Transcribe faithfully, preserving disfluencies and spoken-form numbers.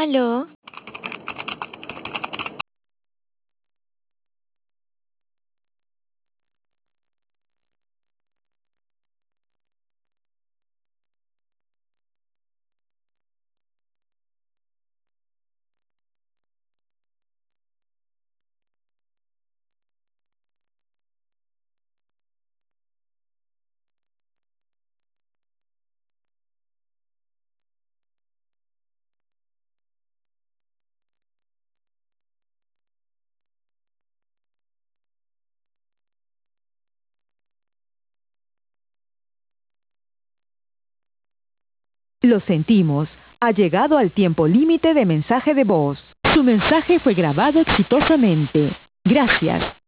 ¿Aló? Lo sentimos, ha llegado al tiempo límite de mensaje de voz. Su mensaje fue grabado exitosamente. Gracias.